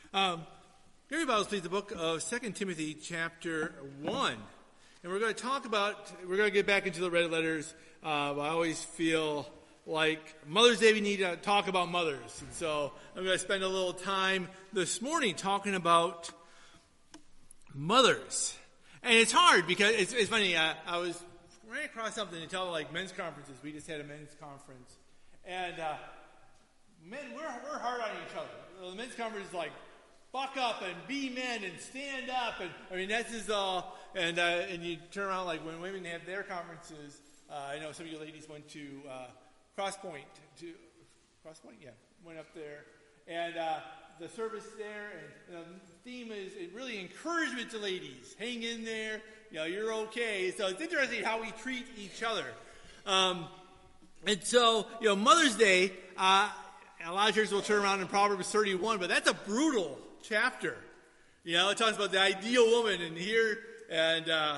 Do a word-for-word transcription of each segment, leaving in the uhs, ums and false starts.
Um, Gary Bibles, please, the book of Second Timothy, chapter one. And we're going to talk about, we're going to get back into the red letters. Uh, I always feel like Mother's Day, we need to talk about mothers. And so I'm going to spend a little time this morning talking about mothers. And it's hard because it's, it's funny. Uh, I was ran across something to tell like men's conferences. We just had a men's conference. And uh, men, we're, we're hard on each other. The men's conference is like, buck up and be men and stand up. And I mean, that's just all. And uh, and you turn around like when women have their conferences. Uh, I know some of you ladies went to uh, Cross Point. To, Cross Point, yeah, went up there. And uh, the service there, and you know, the theme is it really encouragement to ladies. Hang in there. You know, you're okay. So it's interesting how we treat each other. Um, and so, you know, Mother's Day, uh, a lot of churches will turn around in Proverbs thirty-one, but that's a brutal chapter. You know, it talks about the ideal woman and here and uh,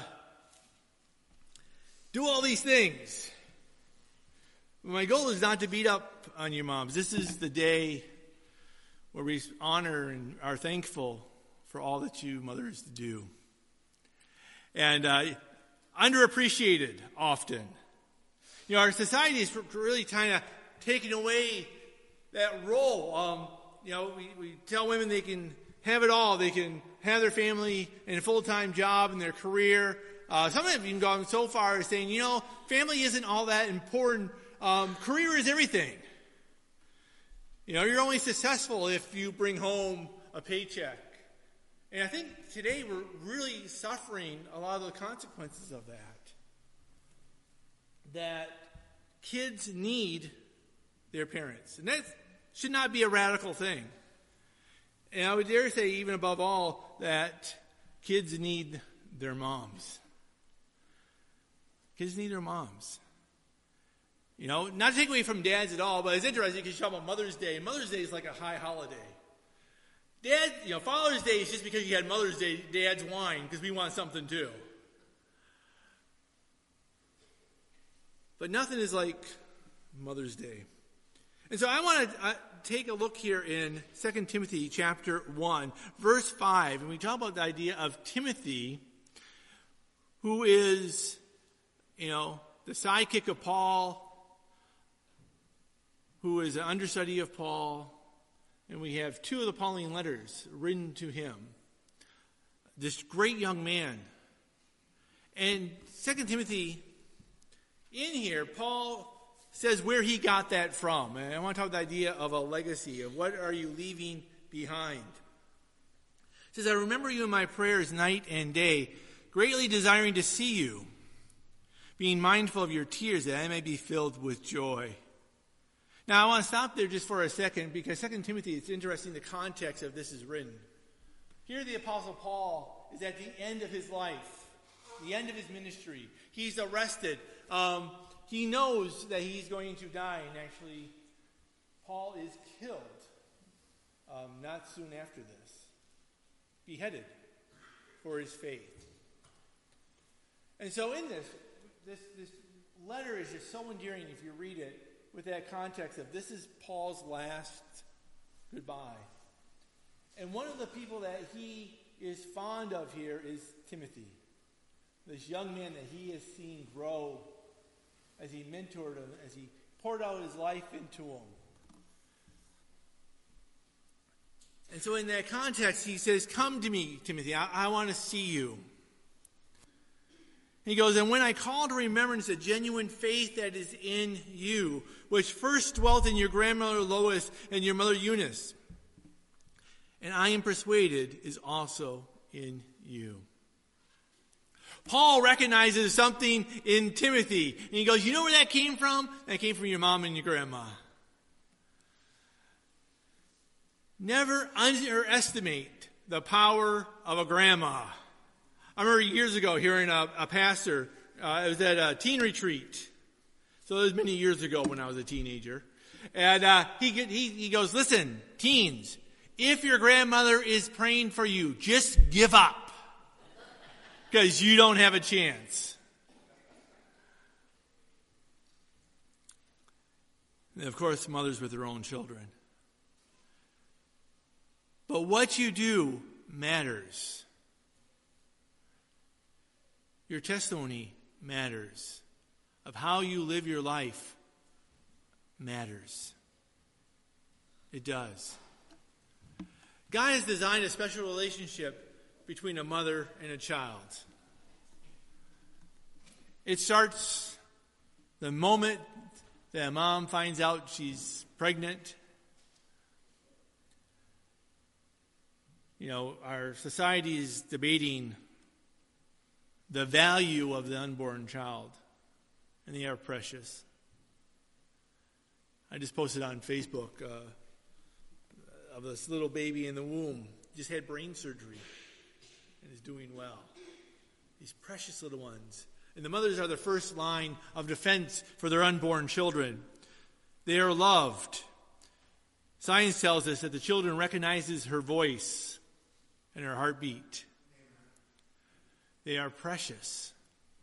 do all these things. My goal is not to beat up on your moms. This is the day where we honor and are thankful for all that you mothers do. And uh, underappreciated often. You know, our society is really kind of taking away that role. Um, you know, we, we tell women they can have it all. They can have their family and a full-time job and their career. Uh, some have even gone so far as saying, you know, family isn't all that important. Um, career is everything. You know, you're only successful if you bring home a paycheck. And I think today we're really suffering a lot of the consequences of that. That kids need their parents. And that should not be a radical thing. And I would dare say, even above all, that kids need their moms. Kids need their moms. You know, not to take away from dads at all, but it's interesting because you talk about Mother's Day. Mother's Day is like a high holiday. Dad, you know, Father's Day is just because you had Mother's Day, Dad's whine because we want something too. But nothing is like Mother's Day. And so I want to uh, take a look here in Second Timothy chapter one, verse five. And we talk about the idea of Timothy, who is, you know, the sidekick of Paul, who is an understudy of Paul. And we have two of the Pauline letters written to him. This great young man. And Second Timothy, in here, Paul says where he got that from. And I want to talk about the idea of a legacy, of what are you leaving behind. It says, I remember you in my prayers night and day, greatly desiring to see you, being mindful of your tears that I may be filled with joy. Now I want to stop there just for a second because Second Timothy, it's interesting the context of this is written. Here the Apostle Paul is at the end of his life, the end of his ministry. He's arrested. Um, He knows that he's going to die, and actually, Paul is killed um, not soon after this, beheaded for his faith. And so in this, this, this letter is just so endearing if you read it with that context of this is Paul's last goodbye. And one of the people that he is fond of here is Timothy, this young man that he has seen grow as he mentored him, as he poured out his life into him. And so in that context, he says, come to me, Timothy, I, I want to see you. He goes, and when I call to remembrance the genuine faith that is in you, which first dwelt in your grandmother Lois and your mother Eunice, and I am persuaded is also in you. Paul recognizes something in Timothy. And he goes, you know where that came from? That came from your mom and your grandma. Never underestimate the power of a grandma. I remember years ago hearing a, a pastor, uh, it was at a teen retreat. So it was many years ago when I was a teenager. And uh, he, he, he goes, listen, teens, if your grandmother is praying for you, just give up. Because you don't have a chance. And of course, mothers with their own children. But what you do matters. Your testimony matters. Of how you live your life matters. It does. God has designed a special relationship between a mother and a child. It starts the moment that a mom finds out she's pregnant. You know, our society is debating the value of the unborn child, and they are precious. I just posted on Facebook uh, of this little baby in the womb, just had brain surgery and is doing well. These precious little ones. And the mothers are the first line of defense for their unborn children. They are loved. Science tells us that the children recognizes her voice and her heartbeat. They are precious.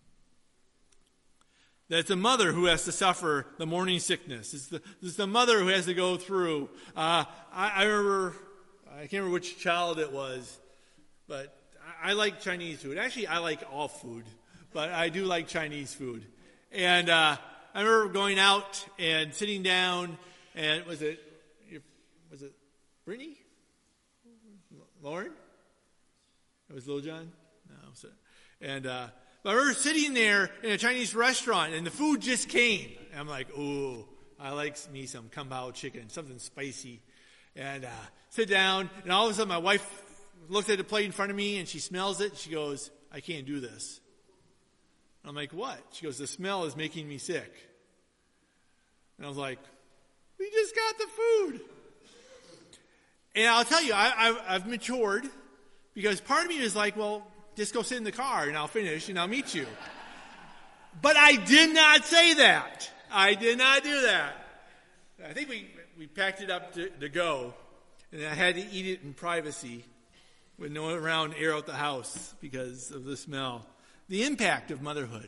That's the mother who has to suffer the morning sickness. It's the, it's the mother who has to go through. Uh, I, I remember, I can't remember which child it was, but I, I like Chinese food. Actually, I like all food, but I do like Chinese food. And uh, I remember going out and sitting down, and was it, was it Brittany? Lauren? It was Lil John? No, so, and uh, but I remember sitting there in a Chinese restaurant, and the food just came. And I'm like, ooh, I like me some kung pao chicken, something spicy. And uh, sit down, and all of a sudden my wife looks at the plate in front of me, and she smells it. She goes, I can't do this. I'm like, what? She goes, the smell is making me sick. And I was like, we just got the food. And I'll tell you, I, I've, I've matured, because part of me is like, well, just go sit in the car and I'll finish and I'll meet you. But I did not say that. I did not do that. I think we, we packed it up to, to go, and I had to eat it in privacy with no one around, air out the house because of the smell. The impact of motherhood,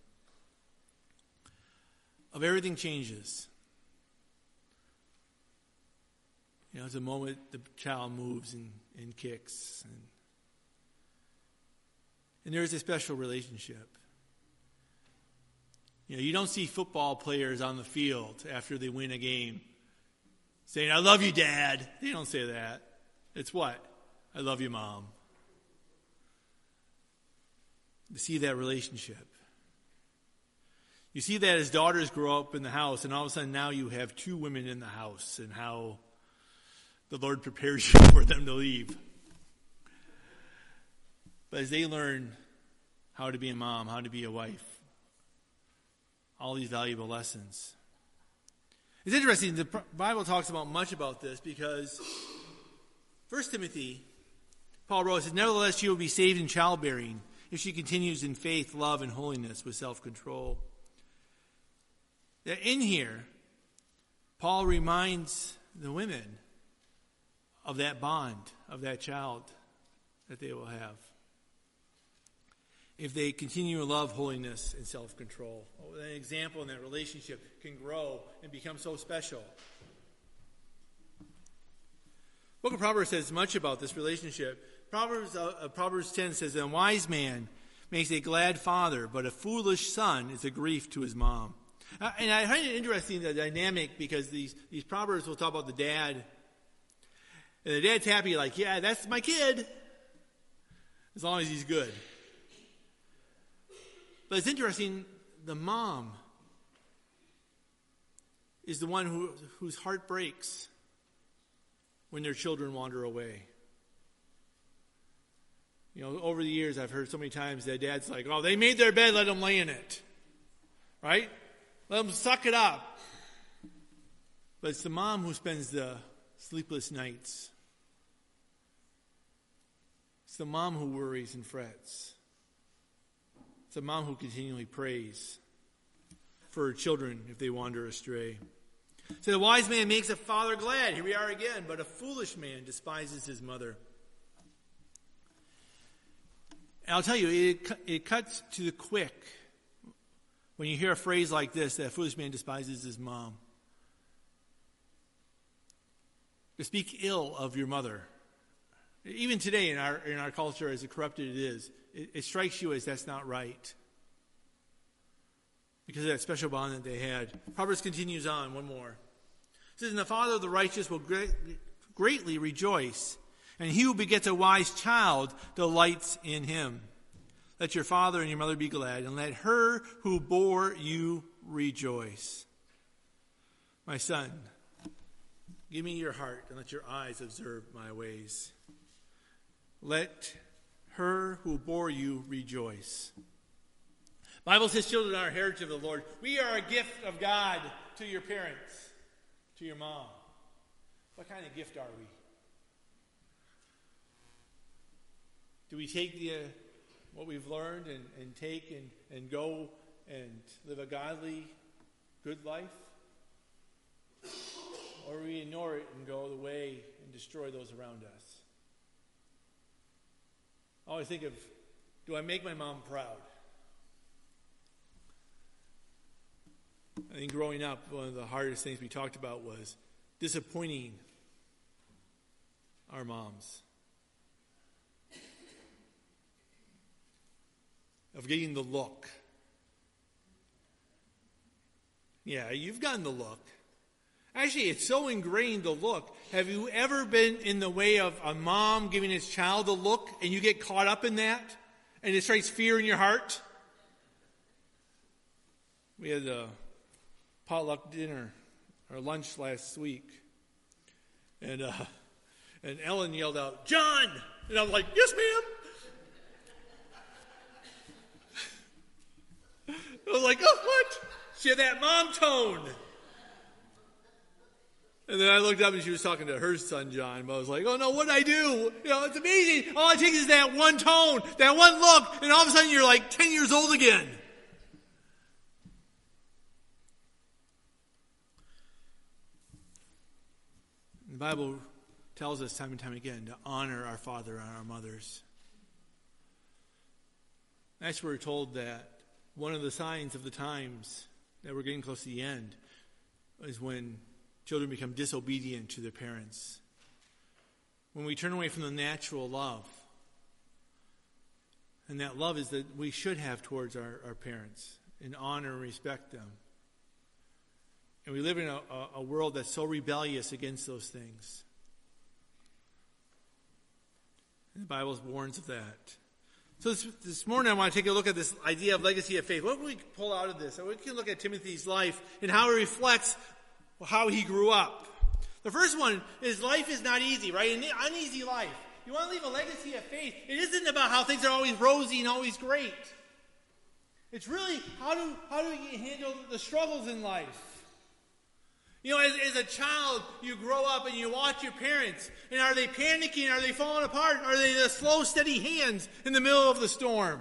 of everything changes. You know, it's a moment the child moves and, and kicks. And, and there is a special relationship. You know, you don't see football players on the field after they win a game saying, I love you, Dad. They don't say that. It's what? I love you, Mom. You see that relationship. You see that as daughters grow up in the house, and all of a sudden now you have two women in the house, and how the Lord prepares you for them to leave. But as they learn how to be a mom, how to be a wife, all these valuable lessons. It's interesting, the Bible talks about much about this, because First Timothy, Paul wrote, says, nevertheless she will be saved in childbearing if she continues in faith, love, and holiness with self-control. In here, Paul reminds the women of that bond, of that child that they will have, if they continue to love holiness and self-control. An example in that relationship can grow and become so special. The book of Proverbs says much about this relationship. Proverbs, uh, Proverbs ten says, a wise man makes a glad father, but a foolish son is a grief to his mom. Uh, and I find it interesting, the dynamic, because these, these Proverbs will talk about the dad. And the dad's happy, like, yeah, that's my kid, as long as he's good. But it's interesting, the mom is the one who, whose heart breaks when their children wander away. You know, over the years, I've heard so many times that dad's like, oh, they made their bed, let them lay in it. Right? Let them suck it up. But it's the mom who spends the sleepless nights. It's the mom who worries and frets. It's the mom who continually prays for her children if they wander astray. So the wise man makes a father glad. Here we are again. But a foolish man despises his mother. And I'll tell you, it, it cuts to the quick when you hear a phrase like this, that a foolish man despises his mom. To speak ill of your mother Even today in our in our culture, as corrupted it is, it, it strikes you as that's not right. Because of that special bond that they had. Proverbs continues on, one more. It says, and the father of the righteous will great, greatly rejoice, and he who begets a wise child delights in him. Let your father and your mother be glad, and let her who bore you rejoice. My son, give me your heart, and let your eyes observe my ways. Let her who bore you rejoice. The Bible says children are a heritage of the Lord. We are a gift of God to your parents, to your mom. What kind of gift are we? Do we take the, uh, what we've learned and, and take and, and go and live a godly, good life? Or we ignore it and go the way and destroy those around us? I always think of, do I make my mom proud? I think growing up, one of the hardest things we talked about was disappointing our moms. Of getting the look. Yeah, you've gotten the look. Actually, it's so ingrained, the look. Have you ever been in the way of a mom giving its child a look and you get caught up in that and it strikes fear in your heart? We had a potluck dinner or lunch last week, and uh, and Ellen yelled out, "John!" And I was like, "Yes, ma'am." I was like, "Oh, what?" She had that mom tone. And then I looked up and she was talking to her son, John. But I was like, "Oh no, what'd I do?" You know, it's amazing. All it takes is that one tone, that one look, and all of a sudden you're like ten years old again. The Bible tells us time and time again to honor our father and our mothers. Actually, we're told that one of the signs of the times that we're getting close to the end is when children become disobedient to their parents. When we turn away from the natural love. And that love is that we should have towards our, our parents and honor and respect them. And we live in a, a, a world that's so rebellious against those things. And the Bible warns of that. So this, this morning I want to take a look at this idea of legacy of faith. What can we pull out of this? We can look at Timothy's life and how it reflects how he grew up. The first one is life is not easy, right? An uneasy life. You want to leave a legacy of faith. It isn't about how things are always rosy and always great. It's really how do how do you handle the struggles in life? You know, as, as a child, you grow up and you watch your parents. And are they panicking? Are they falling apart? Are they the slow, steady hands in the middle of the storm?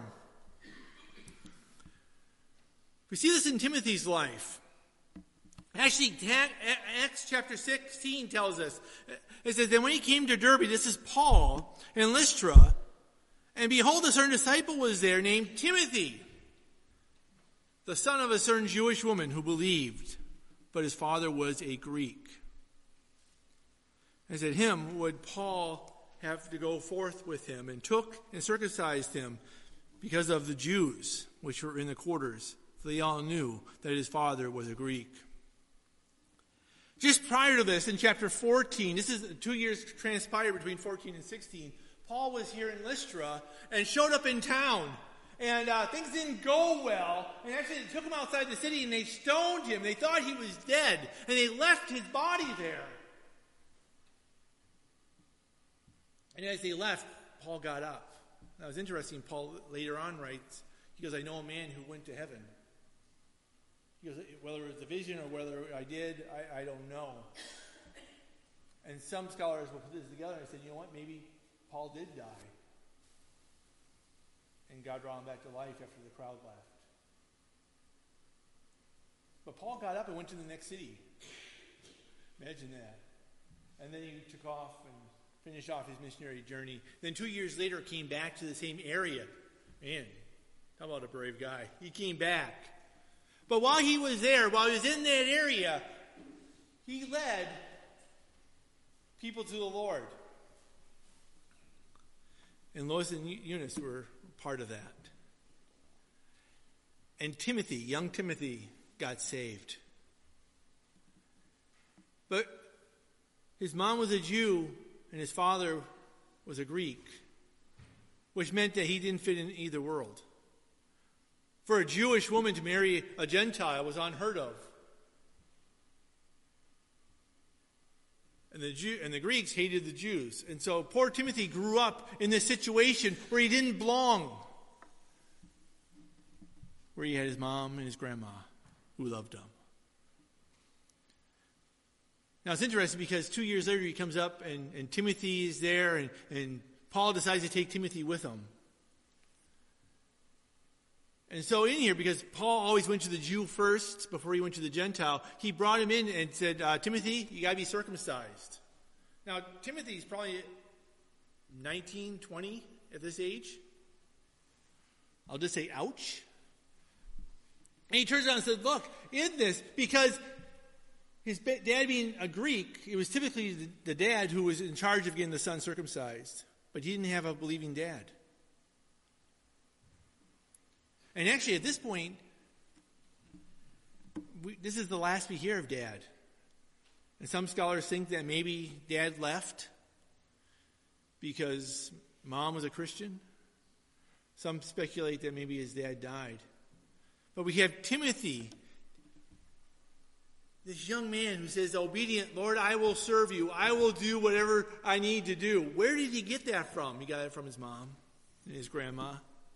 We see this in Timothy's life. Actually, Acts chapter sixteen tells us. It says, then when he came to Derbe, this is Paul, in Lystra, and behold, a certain disciple was there named Timothy, the son of a certain Jewish woman who believed, but his father was a Greek. And at him would Paul have to go forth with him, and took and circumcised him because of the Jews which were in the quarters, for they all knew that his father was a Greek. Just prior to this, in chapter fourteen, this is two years transpired between fourteen and sixteen, Paul was here in Lystra and showed up in town. And uh, things didn't go well. And actually they took him outside the city and they stoned him. They thought he was dead. And they left his body there. And as they left, Paul got up. That was interesting. Paul later on writes, he goes, I know a man who went to heaven. He goes, whether it was a vision or whether I did, I, I don't know. And some scholars will put this together and said, you know what, maybe Paul did die. And God brought him back to life after the crowd left. But Paul got up and went to the next city. Imagine that. And then he took off and finished off his missionary journey. Then two years later came back to the same area. Man, how about a brave guy? He came back. But while he was there, while he was in that area, he led people to the Lord. And Lois and Eunice were part of that. And Timothy, young Timothy, got saved. But his mom was a Jew and his father was a Greek, which meant that he didn't fit in either world. For a Jewish woman to marry a Gentile was unheard of. And the Jew, and the Greeks hated the Jews. And so poor Timothy grew up in this situation where he didn't belong. Where he had his mom and his grandma who loved him. Now it's interesting because two years later he comes up and, and Timothy is there and, and Paul decides to take Timothy with him. And so in here, because Paul always went to the Jew first before he went to the Gentile, he brought him in and said, uh, Timothy, you got to be circumcised. Now, Timothy's probably nineteen, twenty at this age. I'll just say, ouch. And he turns around and said, look, in this, because his dad being a Greek, it was typically the, the dad who was in charge of getting the son circumcised. But he didn't have a believing dad. And actually, at this point, we, this is the last we hear of Dad. And some scholars think that maybe Dad left because Mom was a Christian. Some speculate that maybe his dad died. But we have Timothy, this young man who says, obedient, Lord, I will serve you. I will do whatever I need to do. Where did he get that from? He got it from his mom and his grandma.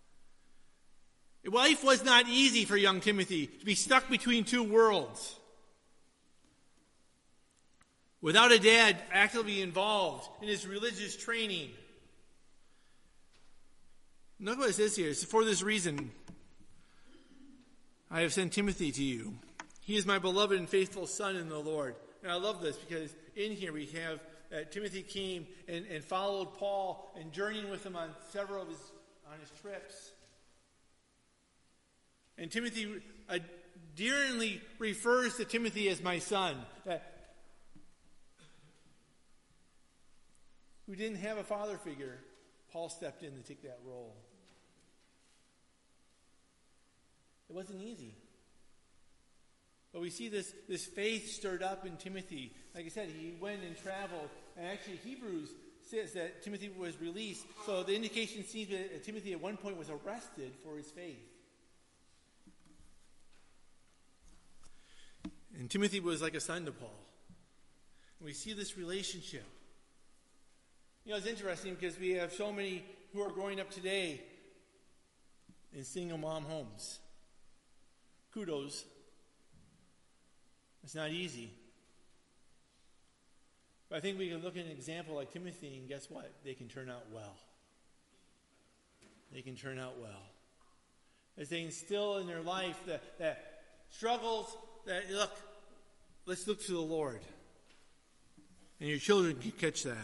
Life was not easy for young Timothy to be stuck between two worlds. Without a dad actively involved in his religious training. Look what it says here. It's for this reason I have sent Timothy to you. He is my beloved and faithful son in the Lord. And I love this because in here we have uh, Timothy came and, and followed Paul and journeying with him on several of his on his trips. And Timothy uh, dearly refers to Timothy as my son, uh, who didn't have a father figure. Paul stepped in to take that role. It wasn't easy. But we see this, this faith stirred up in Timothy. Like I said, he went and traveled. And actually, Hebrews says that Timothy was released. So the indication seems that Timothy at one point was arrested for his faith. And Timothy was like a son to Paul. And we see this relationship. You know, it's interesting because we have so many who are growing up today in single mom homes. Kudos. It's not easy. But I think we can look at an example like Timothy, and guess what? They can turn out well. They can turn out well. As they instill in their life that, that struggles, that, look, let's look to the Lord. And your children can catch that.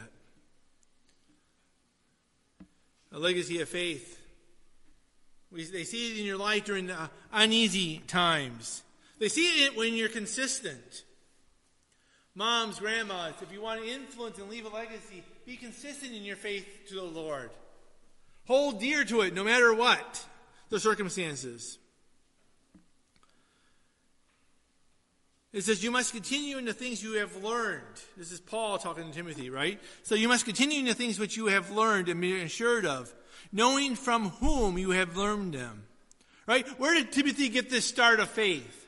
A legacy of faith. We, they see it in your life during the uneasy times. They see it when you're consistent. Moms, grandmas, if you want to influence and leave a legacy, be consistent in your faith to the Lord. Hold dear to it no matter what the circumstances. It says you must continue in the things you have learned. This is Paul talking to Timothy, right? So you must continue in the things which you have learned and be assured of, knowing from whom you have learned them. Right? Where did Timothy get this start of faith?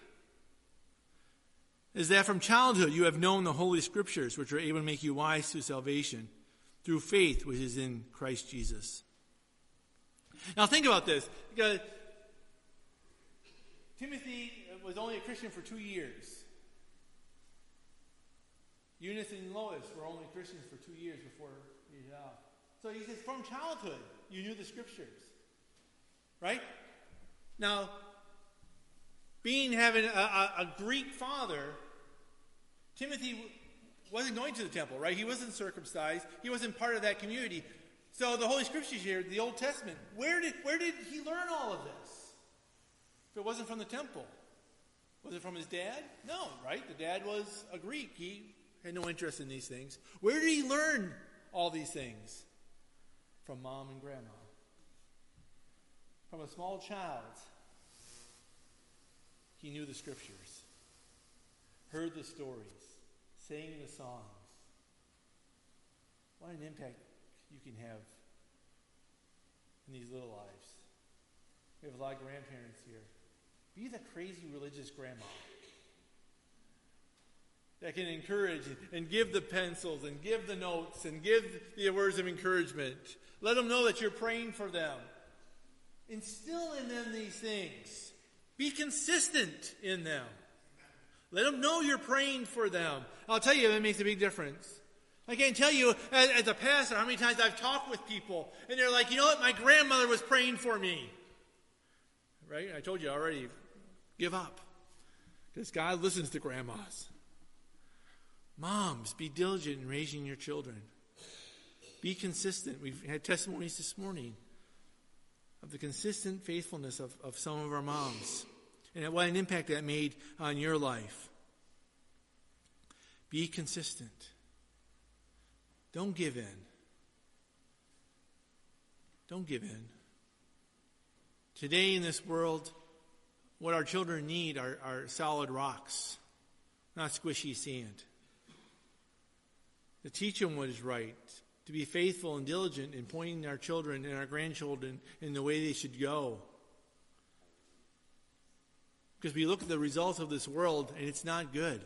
Is that from childhood you have known the Holy Scriptures, which are able to make you wise to salvation through faith which is in Christ Jesus. Now think about this. Because Timothy was only a Christian for two years. Eunice and Lois were only Christians for two years before he got out. So he says, from childhood, you knew the Scriptures. Right? Now, being having a, a, a Greek father, Timothy wasn't going to the temple, right? He wasn't circumcised. He wasn't part of that community. So the Holy Scriptures here, the Old Testament, where did where did he learn all of this? If it wasn't from the temple. Was it from his dad? No, right? The dad was a Greek. He had no interest in these things. Where did he learn all these things? from mom and grandma. From a small child, he knew the scriptures, heard the stories, sang the songs. What an impact you can have in these little lives. We have a lot of grandparents here. Be the crazy religious grandma that can encourage and give the pencils and give the notes and give the words of encouragement. Let them know that you're praying for them. Instill in them these things. Be consistent in them. Let them know you're praying for them. I'll tell you, that makes a big difference. I can't tell you, as, as a pastor, how many times I've talked with people, and they're like, you know what, my grandmother was praying for me. Right? I told you already, give up. Because God listens to grandmas. Moms, be diligent in raising your children. Be consistent. We've had testimonies this morning of the consistent faithfulness of, of some of our moms. And what an impact that made on your life. Be consistent. Don't give in. Don't give in. Today in this world, what our children need are, are solid rocks, not squishy sand. To teach them what is right, to be faithful and diligent in pointing our children and our grandchildren in the way they should go. Because we look at the results of this world and it's not good.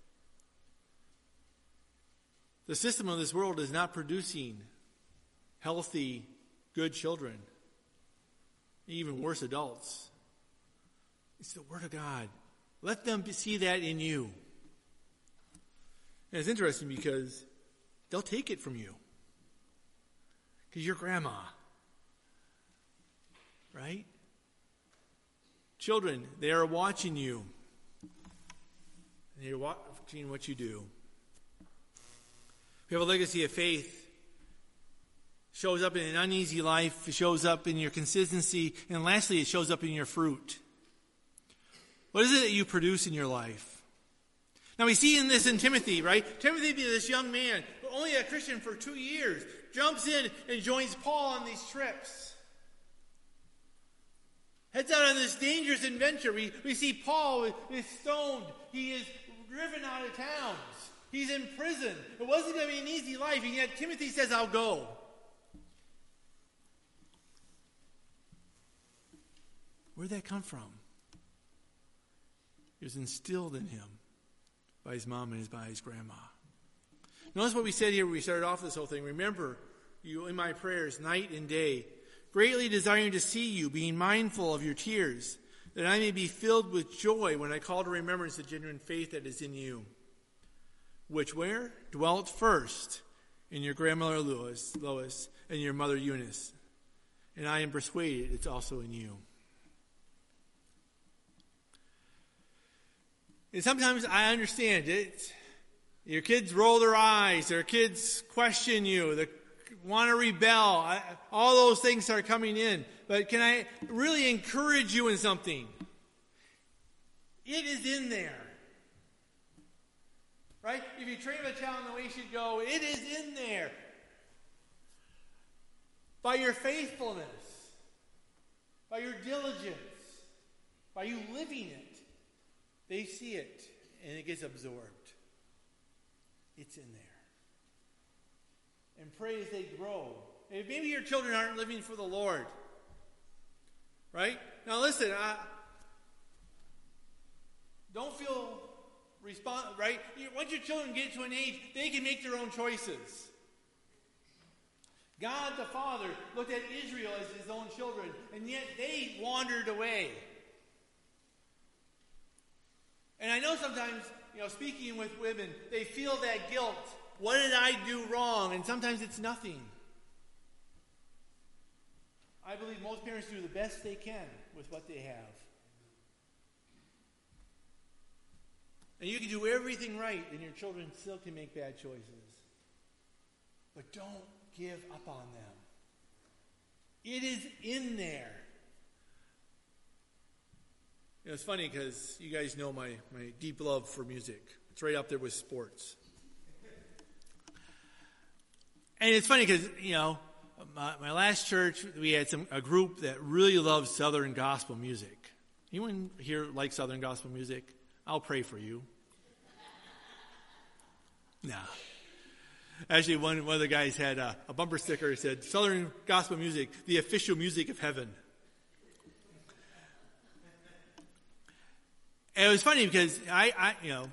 The system of this world is not producing healthy, good children, even worse adults. It's the Word of God. Let them see that in you. And it's interesting because they'll take it from you. Because you're grandma. Right? Children, they are watching you. And they're watching what you do. We have a legacy of faith. Shows up in an uneasy life. It shows up in your consistency. And lastly, it shows up in your fruit. What is it that you produce in your life? Now we see in this in Timothy, right? Timothy, this young man, only a Christian for two years, jumps in and joins Paul on these trips. Heads out on this dangerous adventure. We, we see Paul is stoned. He is driven out of towns. He's in prison. It wasn't going to be an easy life, and yet Timothy says, I'll go. Where'd that come from? It was instilled in him by his mom and his, by his grandma. Notice what we said here when we started off this whole thing. Remember you in my prayers night and day, greatly desiring to see you, being mindful of your tears, that I may be filled with joy when I call to remembrance the genuine faith that is in you, which where? Dwelt first in your grandmother Lois, Lois and your mother Eunice. And I am persuaded it's also in you. And sometimes I understand it. Your kids roll their eyes. Their kids question you. They want to rebel. I, all those things are coming in. But can I really encourage you in something? It is in there. Right? If you train a child in the way he should go, it is in there. By your faithfulness, by your diligence, by you living it, they see it and it gets absorbed. It's in there. And pray as they grow. If maybe your children aren't living for the Lord. Right? Now listen, I, don't feel responsible, right? Once your children get to an age, they can make their own choices. God the Father looked at Israel as his own children, and yet they wandered away. And I know sometimes, you know, speaking with women, they feel that guilt. What did I do wrong? And sometimes it's nothing. I believe most parents do the best they can with what they have. And you can do everything right, and your children still can make bad choices. But don't give up on them. It is in there. You know, it's funny because you guys know my, my deep love for music. It's right up there with sports. And it's funny because, you know, my, my last church, we had some a group that really loved Southern gospel music. Anyone here like Southern gospel music? I'll pray for you. Nah. Actually, one, one of the guys had a, a bumper sticker that said, Southern gospel music, the official music of heaven. And it was funny because I, I you know,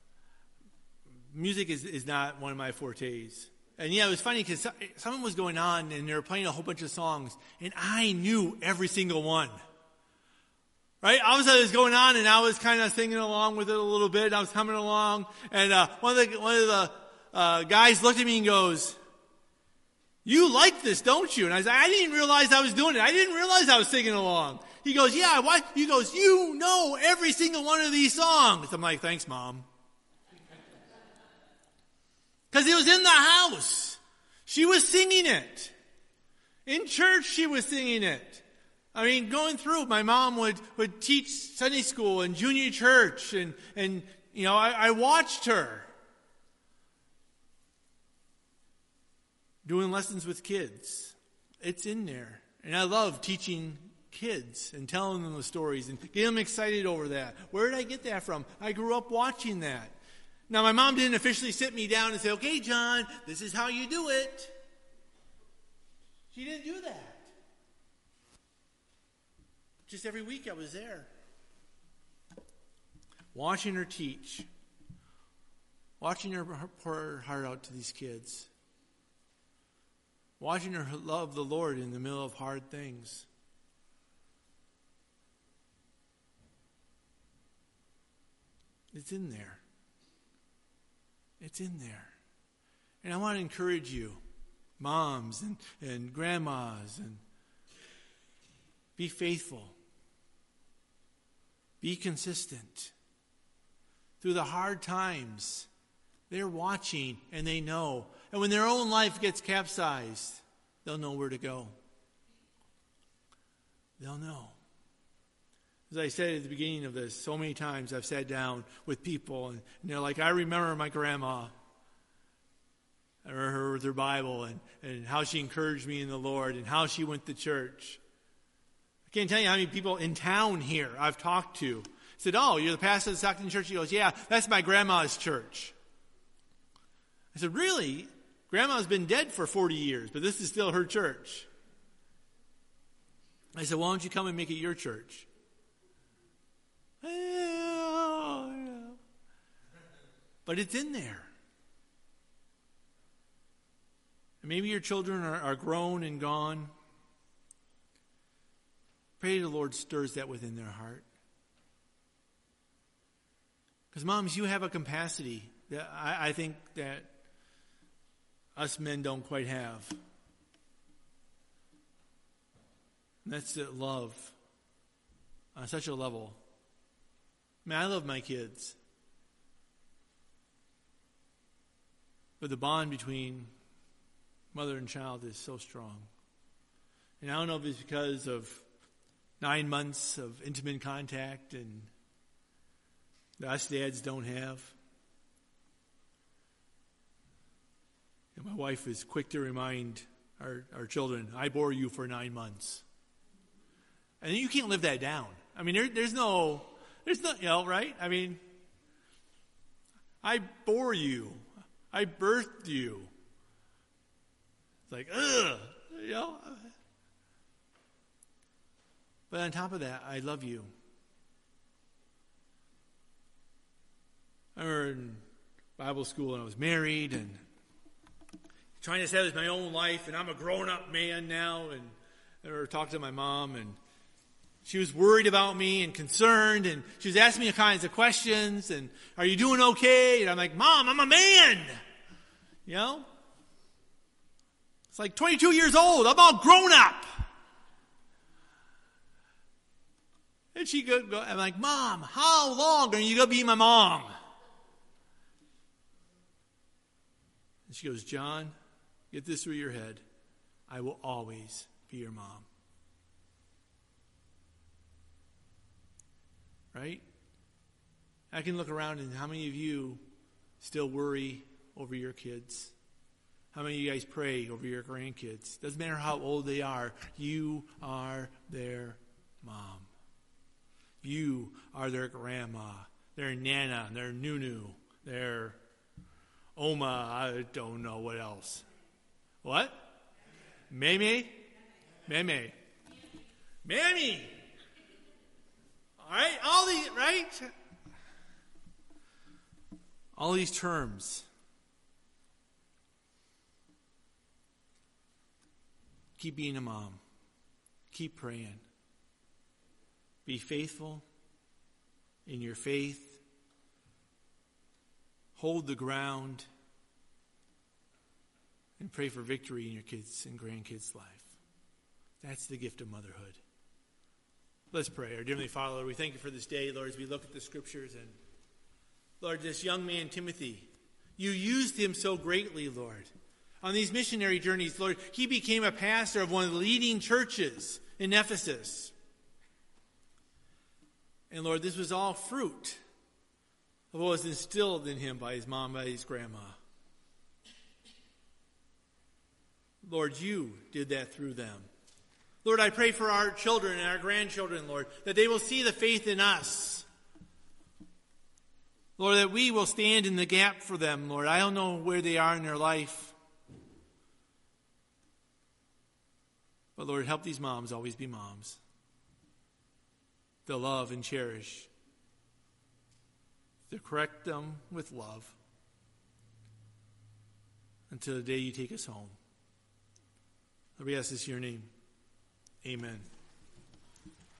music is, is not one of my fortes. And yeah, it was funny because something was going on and they were playing a whole bunch of songs and I knew every single one. Right? All of a sudden it was going on and I was kind of singing along with it a little bit. I was coming along and uh, one of the, one of the uh, guys looked at me and goes, you like this, don't you? And I was like, I didn't realize I was doing it. I didn't realize I was singing along. He goes, yeah, what? He goes, you know every single one of these songs. I'm like, thanks, Mom. Because it was in the house. She was singing it. In church, she was singing it. I mean, going through, my mom would, would teach Sunday school and junior church, and, and you know, I, I watched her doing lessons with kids. It's in there. And I love teaching kids and telling them the stories and getting them excited over that. Where did I get that from? I grew up watching that. Now, my mom didn't officially sit me down and say, okay, John, this is how you do it. She didn't do that. Just every week I was there. Watching her teach. Watching her pour her heart out to these kids. Watching her love the Lord in the middle of hard things. It's in there. It's in there. And I want to encourage you, moms and, and grandmas, and be faithful. Be consistent. Through the hard times, they're watching and they know. And when their own life gets capsized, they'll know where to go. They'll know. As I said at the beginning of this, so many times I've sat down with people and, and they're like, I remember my grandma. I remember her with her Bible and, and how she encouraged me in the Lord and how she went to church. I can't tell you how many people in town here I've talked to said, oh, you're the pastor of the Stockton Church? He goes, yeah, that's my grandma's church. I said, really? Grandma's been dead for forty years, but this is still her church. I said, why don't you come and make it your church? Oh, yeah. But it's in there. And maybe your children are, are grown and gone. Pray the Lord stirs that within their heart. Because moms, you have a capacity that I, I think that us men don't quite have. And that's the love on such a level. I mean, I love my kids. But the bond between mother and child is so strong. And I don't know if it's because of nine months of intimate contact and that us dads don't have. And my wife is quick to remind our, our children, I bore you for nine months. And you can't live that down. I mean, there, there's no... There's not, you know, right? I mean, I bore you. I birthed you. It's like, ugh, you know. But on top of that, I love you. I remember in Bible school and I was married and trying to establish my own life, and I'm a grown-up man now, and I remember talking to my mom, and she was worried about me and concerned, and she was asking me all kinds of questions, and are you doing okay? And I'm like, Mom, I'm a man. You know? It's like twenty-two years old. I'm all grown up. And she go, go I'm like, Mom, how long are you going to be my mom? And she goes, John, get this through your head. I will always be your mom. Right? I can look around and how many of you still worry over your kids? How many of you guys pray over your grandkids? Doesn't matter how old they are. You are their mom. You are their grandma, their nana, their nunu, their oma, I don't know what else. What? Meme? Meme. Mammy. All right, all these, right? All these terms. Keep being a mom. Keep praying. Be faithful in your faith. Hold the ground. And pray for victory in your kids' and grandkids' life. That's the gift of motherhood. Let's pray. Our dear Heavenly Father, Lord, we thank you for this day, Lord, as we look at the scriptures. And Lord, this young man, Timothy, you used him so greatly, Lord. On these missionary journeys, Lord, he became a pastor of one of the leading churches in Ephesus. And Lord, this was all fruit of what was instilled in him by his mom, by his grandma. Lord, you did that through them. Lord, I pray for our children and our grandchildren, Lord, that they will see the faith in us. Lord, that we will stand in the gap for them, Lord. I don't know where they are in their life. But Lord, help these moms always be moms. To love and cherish. To correct them with love. Until the day you take us home. Lord, we ask this in your name. Amen.